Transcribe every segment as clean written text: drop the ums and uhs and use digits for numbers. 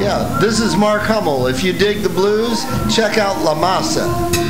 Yeah, this is Mark Hummel. If you dig the blues, check out La Masa.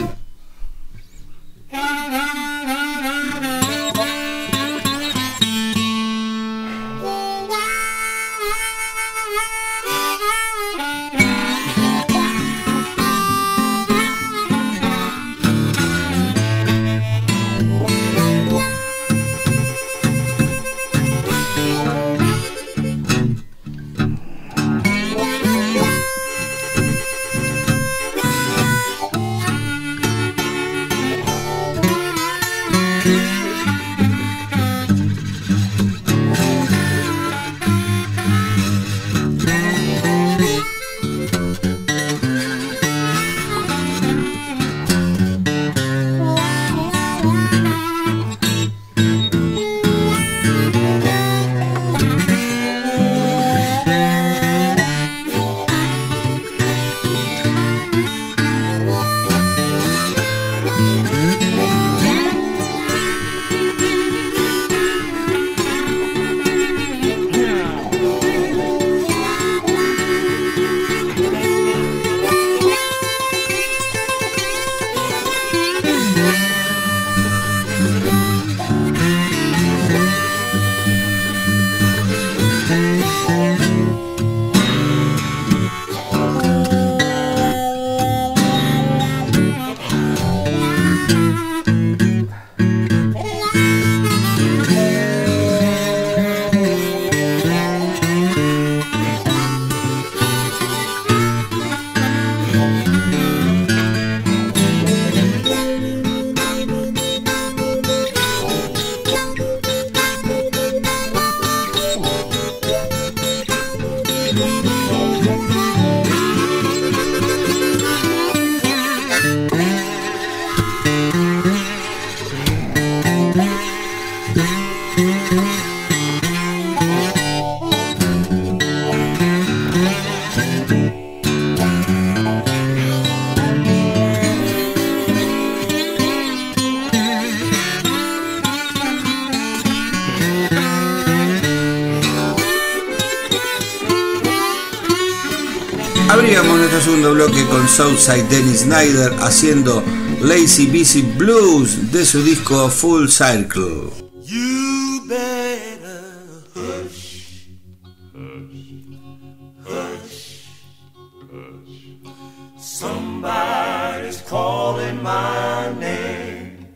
Abríamos nuestro segundo bloque con Southside Dennis Snyder haciendo Lazy Busy Blues de su disco Full Circle. You better hush, hush, hush, hush. Somebody's calling my name.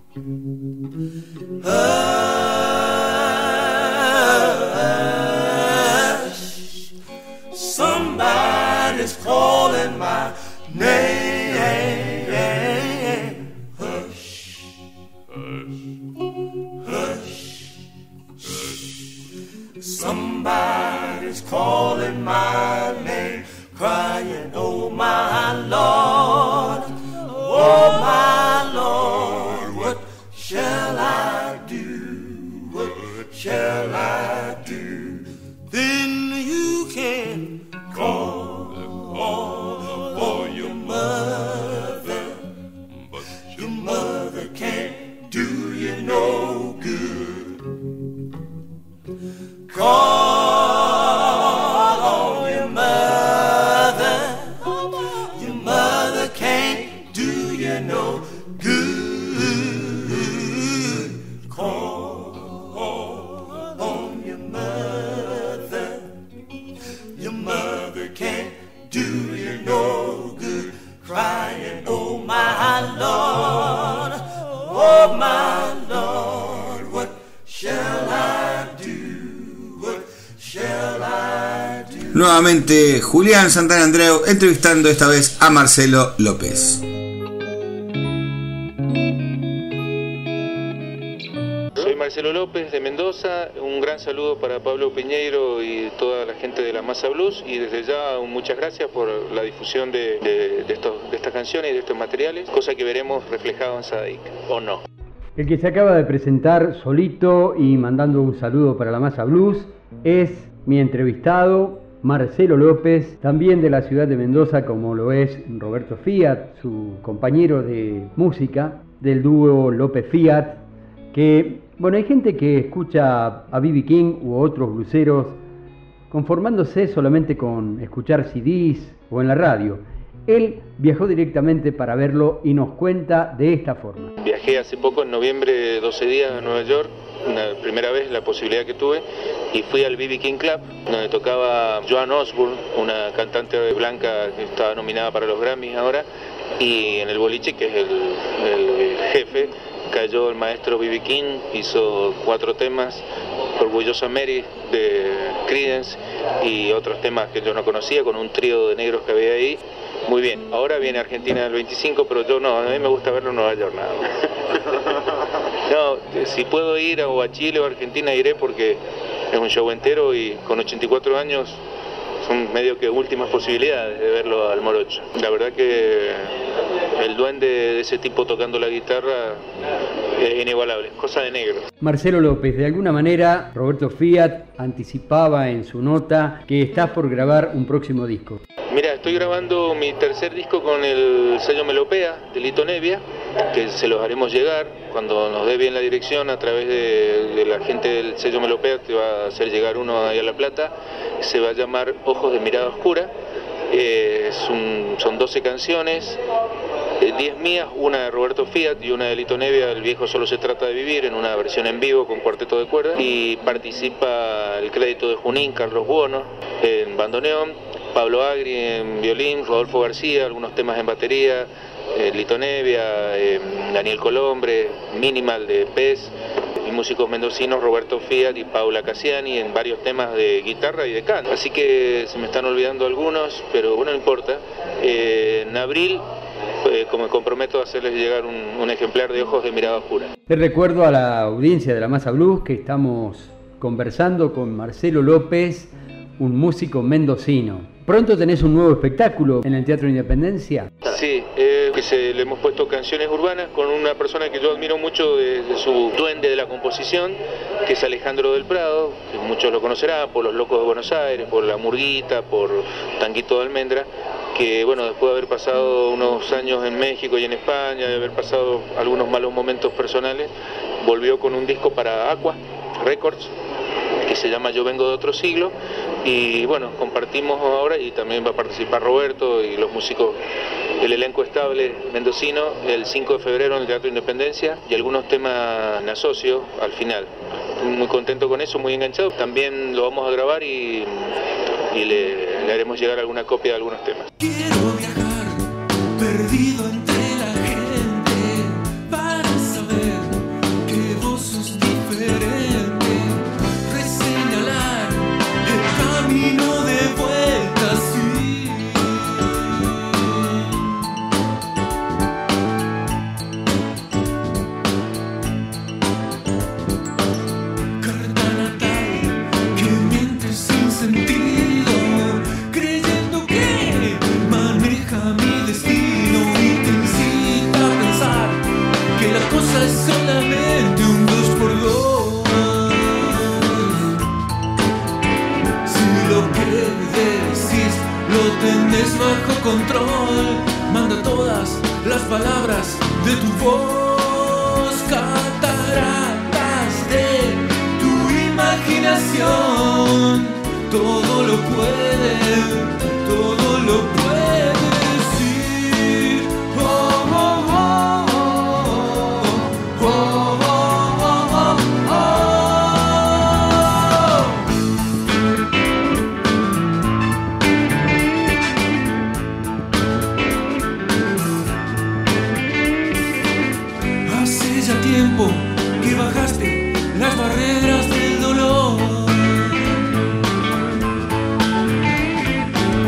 Hush, somebody's calling my name. Hush, hush, hush. Somebody's calling my name, crying, oh my Lord, oh my Lord, what shall I do? What shall I do? Then you can call for your mother, but your mother can't do you no good. Call on your mother, your mother can't do you no good. Call on your mother can't do you no good. Crying, oh my Lord, oh my Lord, what shall I do? What shall I do? Nuevamente Julián Santana Andreu entrevistando esta vez a Marcelo López. Soy Marcelo López de Mendoza, un gran saludo para Pablo Piñeiro y toda la gente de la Masa Blues, y desde ya muchas gracias por la difusión de estas canciones y de estos materiales, cosa que veremos reflejado en Sadaic, o no. El que se acaba de presentar solito y mandando un saludo para la Masa Blues es mi entrevistado Marcelo López, también de la ciudad de Mendoza, como lo es Roberto Fiat, su compañero de música del dúo López Fiat, que, bueno, hay gente que escucha a B.B. King u otros blueseros conformándose solamente con escuchar CDs o en la radio. Él viajó directamente para verlo y nos cuenta de esta forma. Viajé hace poco, en noviembre, 12 días a Nueva York, una primera vez la posibilidad que tuve, y fui al B.B. King Club, donde tocaba Joan Osborne, una cantante blanca que estaba nominada para los Grammys ahora, y en el boliche, que es el jefe, cayó el maestro B.B. King, hizo 4 temas, Orgullosa Mary de Creedence y otros temas que yo no conocía, con un trío de negros que había ahí. Muy bien, ahora viene Argentina el 25, pero yo no, a mí me gusta verlo en Nueva York nada más. No, si puedo ir a Chile o a Argentina iré, porque es un show entero y con 84 años son medio que últimas posibilidades de verlo al morocho. La verdad que el duende de ese tipo tocando la guitarra es inigualable, cosa de negro. Marcelo López, de alguna manera Roberto Fiat anticipaba en su nota que estás por grabar un próximo disco. Mira, estoy grabando mi tercer disco con el sello Melopea de Lito Nevia, que se los haremos llegar cuando nos dé bien la dirección a través de la gente del sello Melopea. Te va a hacer llegar uno ahí a La Plata, se va a llamar Ojos de Mirada Oscura. Son 12 canciones, 10 mías, una de Roberto Fiat y una de Lito Nevia, El viejo solo se trata de vivir, en una versión en vivo con cuarteto de cuerdas, y participa el crédito de Junín, Carlos Buono en bandoneón, Pablo Agri en violín, Rodolfo García, algunos temas en batería, Lito Nevia, Daniel Colombre, Minimal de Pez, y músicos mendocinos Roberto Fiat y Paula Cassiani en varios temas de guitarra y de canto. Así que se me están olvidando algunos, pero bueno, no importa. En abril, como me comprometo a hacerles llegar un ejemplar de Ojos de Mirada Oscura. Le recuerdo a la audiencia de La Masa Blues que estamos conversando con Marcelo López, un músico mendocino. ¿Pronto tenés un nuevo espectáculo en el Teatro Independencia? Sí, le hemos puesto canciones urbanas con una persona que yo admiro mucho de su duende de la composición, que es Alejandro del Prado, que muchos lo conocerán por Los Locos de Buenos Aires, por La Murguita, por Tanguito de Almendra, que bueno, después de haber pasado unos años en México y en España, de haber pasado algunos malos momentos personales, volvió con un disco para Aqua Records, que se llama Yo vengo de otro siglo, y bueno, compartimos ahora, y también va a participar Roberto y los músicos del elenco estable mendocino el 5 de febrero en el Teatro Independencia, y algunos temas en asocio al final. Muy contento con eso, muy enganchado. También lo vamos a grabar y le haremos llegar alguna copia de algunos temas. Quiero viajar, perdido entre la gente, para saber que vos sos diferente, reseñalar el camino de vuelta, sí. Carta natal que miente sin sentido, creyendo que maneja mi destino y te incita a pensar que la cosa es solamente un 2x2. Si lo que decís lo tenés bajo control, manda todas las palabras de tu voz, cataratas de tu imaginación. Todo lo puede decir. Oh, oh, oh, oh, oh, oh, oh, oh. Hace ya tiempo que bajaste las barreras del dolor.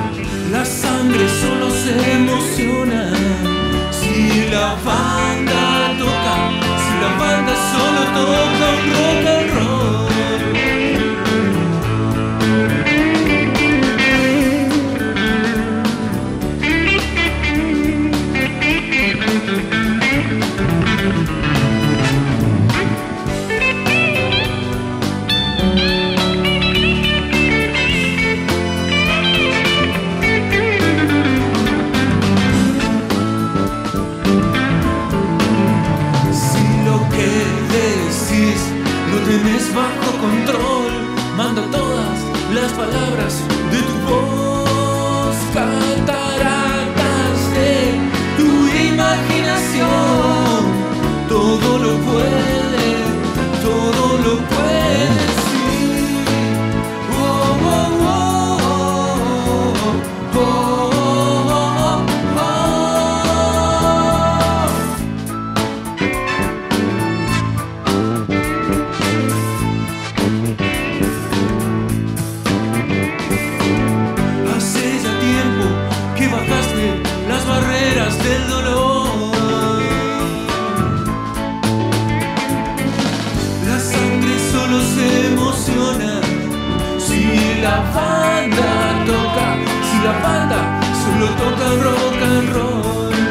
cataratas de tu imaginación. Todo lo puede, todo lo puede, sí. Oh, oh, oh, oh, oh, Hace ya tiempo que bajaste las barreras del dolor. La sangre solo se emociona si la banda toca, si la banda solo toca rock and roll.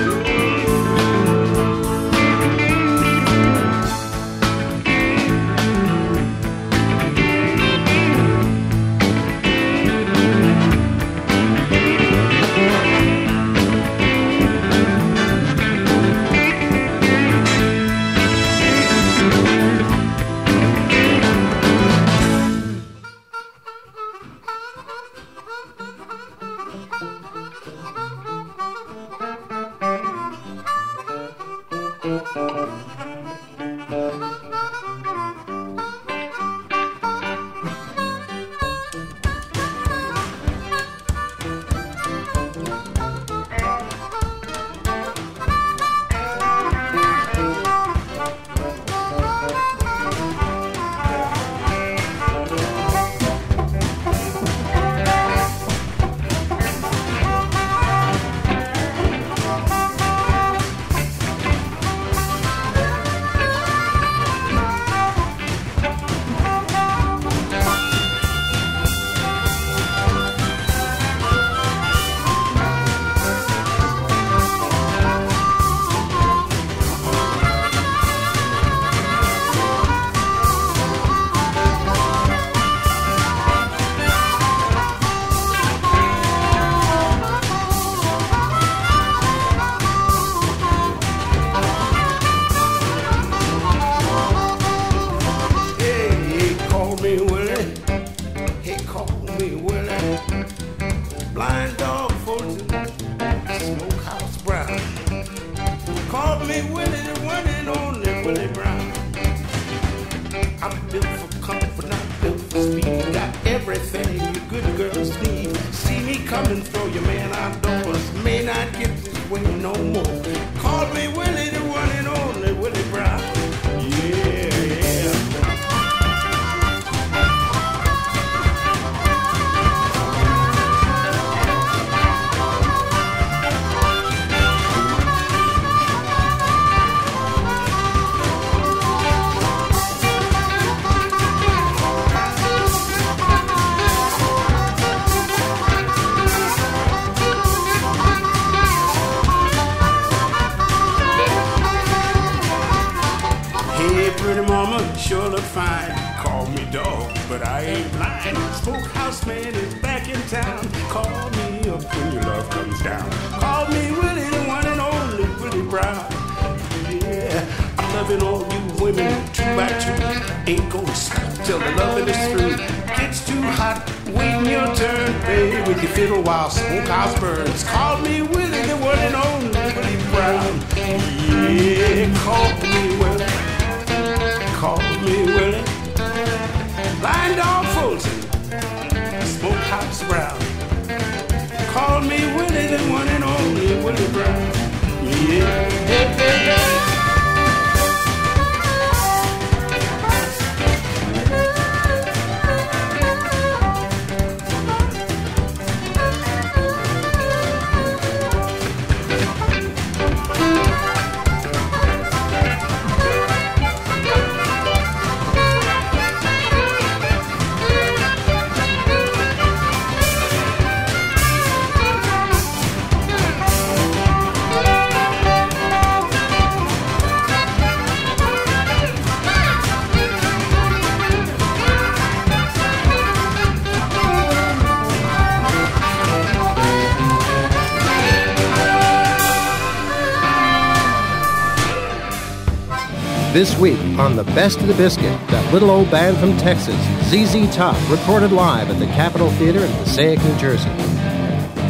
This week on The Best of the Biscuit, that little old band from Texas, ZZ Top, recorded live at the Capitol Theater in Passaic, New Jersey.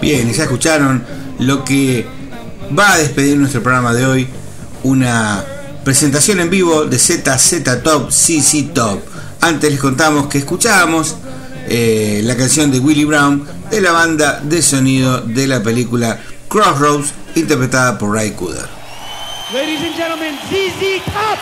Bien, ya escucharon lo que va a despedir nuestro programa de hoy, una presentación en vivo de ZZ Top, ZZ Top. Antes les contamos que escuchábamos la canción de Willie Brown de la banda de sonido de la película Crossroads, interpretada por Ray Cooder. Ladies and gentlemen, ZZ Top.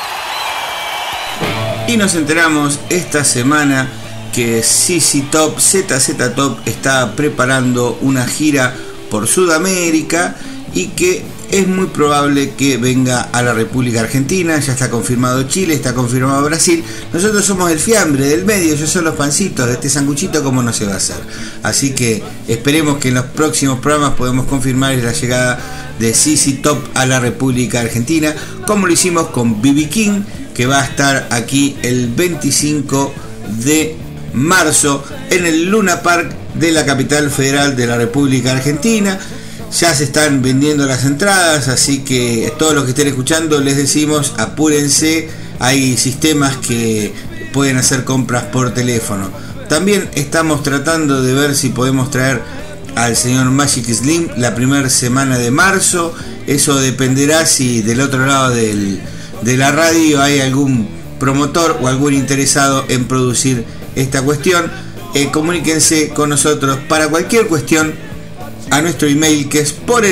Y nos enteramos esta semana que ZZ Top está preparando una gira por Sudamérica y que es muy probable que venga a la República Argentina. Ya está confirmado Chile, está confirmado Brasil. Nosotros somos el fiambre del medio, ellos son los pancitos de este sanguchito, como no se va a hacer. Así que esperemos que en los próximos programas podamos confirmar la llegada de ZZ Top a la República Argentina, como lo hicimos con B.B. King, que va a estar aquí el 25 de marzo en el Luna Park de la capital federal de la República Argentina. Ya se están vendiendo las entradas, así que todos los que estén escuchando les decimos apúrense, hay sistemas que pueden hacer compras por teléfono. También estamos tratando de ver si podemos traer al señor Magic Slim la primera semana de marzo. Eso dependerá si del otro lado de la radio hay algún promotor o algún interesado en producir esta cuestión. Comuníquense con nosotros para cualquier cuestión a nuestro email, que es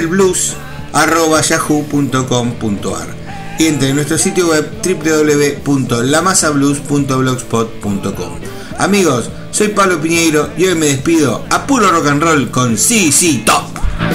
porelblues@yahoo.com.ar, y entre en nuestro sitio web www.lamasablues.blogspot.com. Amigos, soy Pablo Piñeiro y hoy me despido a puro rock and roll con ZZ Top.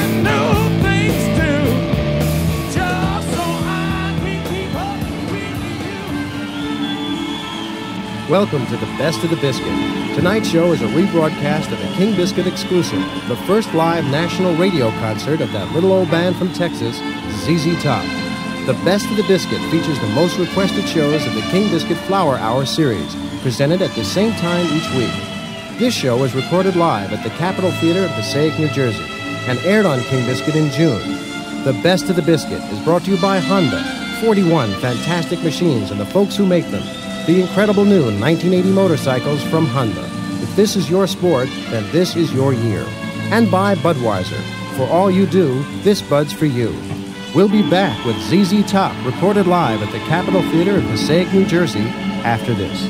Welcome to the Best of the Biscuit. Tonight's show is a rebroadcast of a King Biscuit exclusive, the first live national radio concert of that little old band from Texas, ZZ Top. The Best of the Biscuit features the most requested shows of the King Biscuit Flower Hour series, presented at the same time each week. This show was recorded live at the Capitol Theater of Passaic, New Jersey, and aired on King Biscuit in June. The Best of the Biscuit is brought to you by Honda, 41 fantastic machines and the folks who make them. The incredible new 1980 motorcycles from Honda. If this is your sport, then this is your year. And by Budweiser. For all you do, this Bud's for you. We'll be back with ZZ Top, recorded live at the Capitol Theater in Passaic, New Jersey, after this.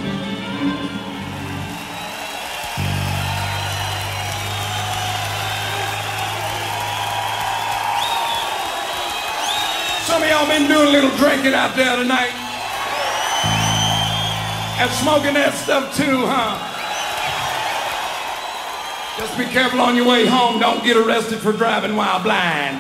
Some of y'all been doing a little drinking out there tonight. And smoking that stuff too, huh? Just be careful on your way home. Don't get arrested for driving while blind.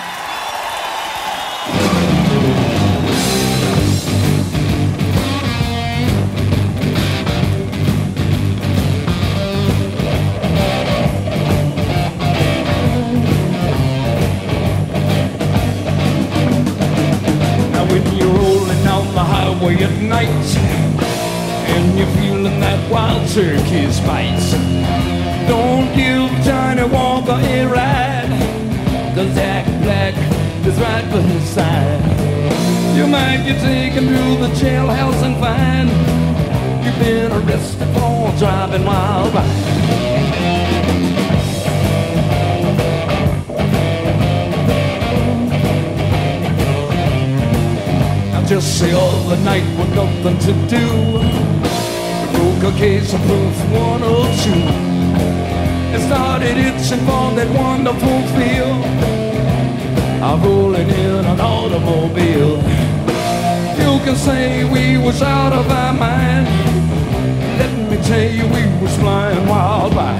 Now when you're rolling down the highway at night and you're feeling that wild turkey spice, don't give Johnny Walker a ride, 'cause Jack Black is right by his side. You might get taken to the jailhouse and find you've been arrested for driving while blind. Just the other night with nothing to do, broke a case of proof 102. It started itching for that wonderful feel of rolling in an automobile. You can say we was out of our mind. Let me tell you, we was flying wild by.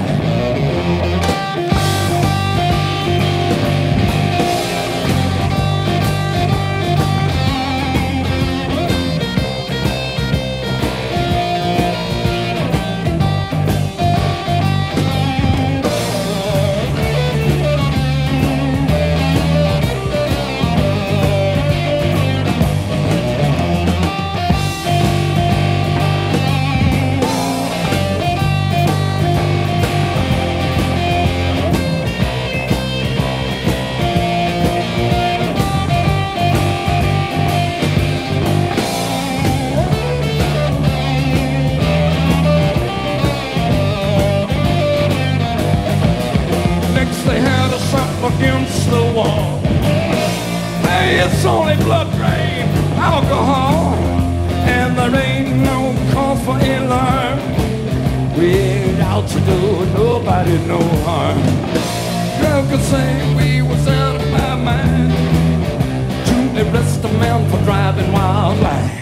the wall. Hey, it's only blood drain, alcohol, and there ain't no cause for alarm. We're out to do nobody no harm. Girl could say we was out of my mind. To arrest a man for driving while blind.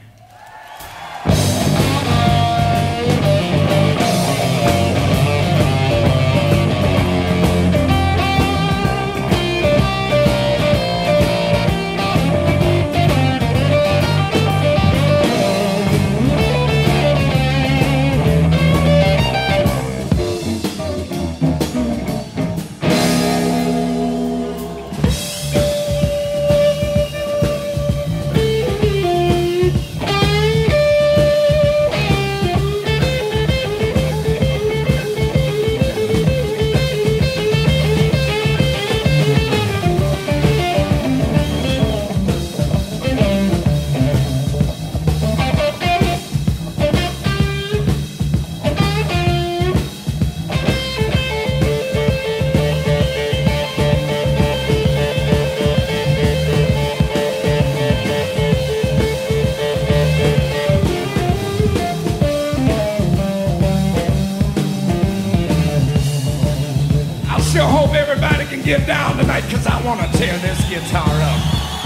Get down tonight, 'cause I want to tear this guitar up.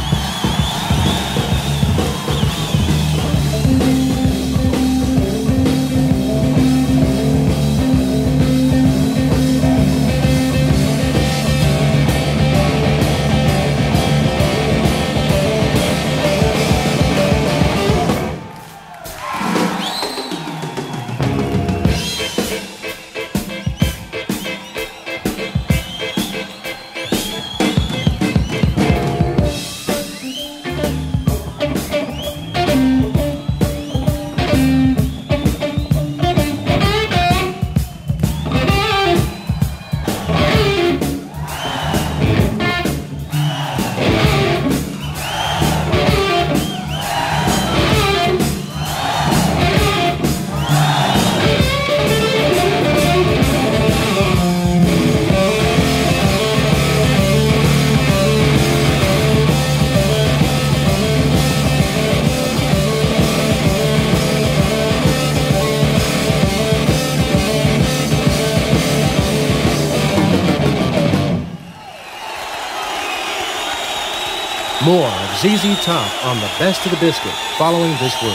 More of ZZ Top on the Best of the Biscuit following this word.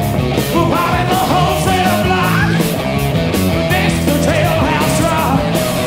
Party the wholesale block next to Jailhouse Rock.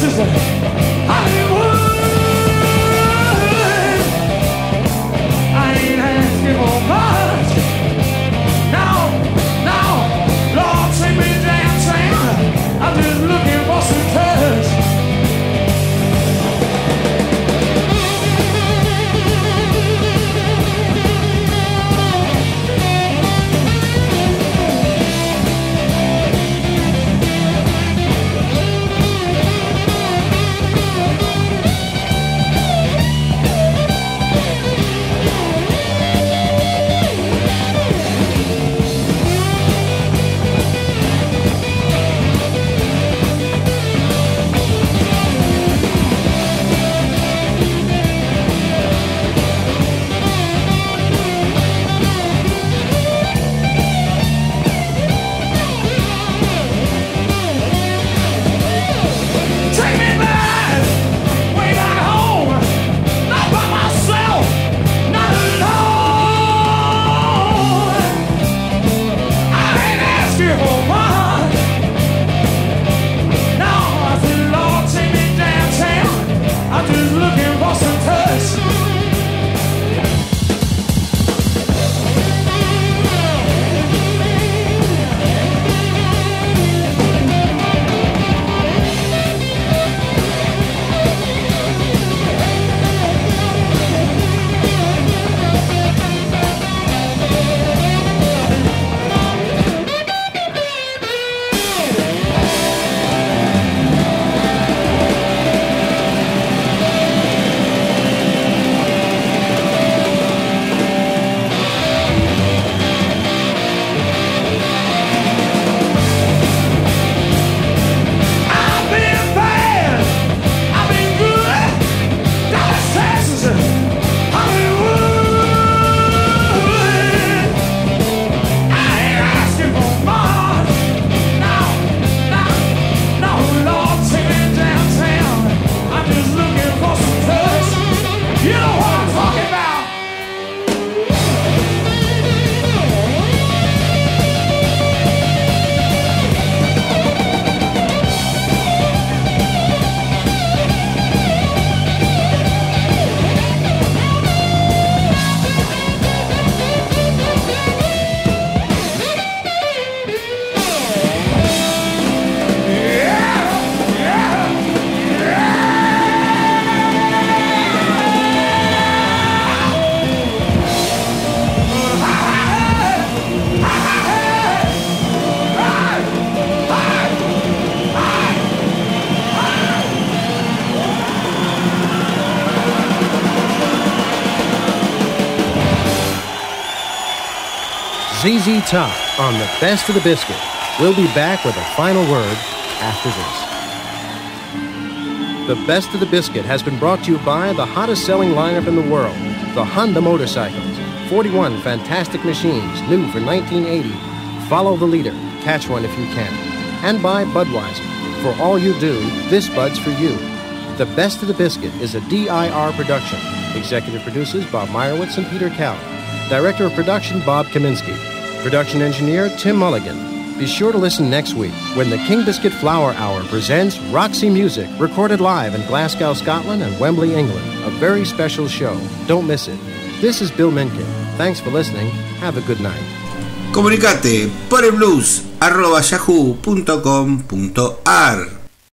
Texas, Hollywood. I ain't asking for much. No, Lord, take me downtown. I'm just looking for some touch. ZZ Top on the Best of the Biscuit. We'll be back with a final word after this. The Best of the Biscuit has been brought to you by the hottest selling lineup in the world, the Honda motorcycles. 41 fantastic machines, new for 1980. Follow the leader, catch one if you can. And by Budweiser. For all you do, this Bud's for you. The Best of the Biscuit is a DIR production. Executive producers Bob Meyerowitz and Peter Cow. Director of Production Bob Kaminsky. Production engineer Tim Mulligan. Be sure to listen next week when the King Biscuit Flower Hour presents Roxy Music, recorded live in Glasgow, Scotland and Wembley, England. A very special show. Don't miss it. This is Bill Minkin. Thanks for listening. Have a good night. Comunicate por el blues @yahoo.com.ar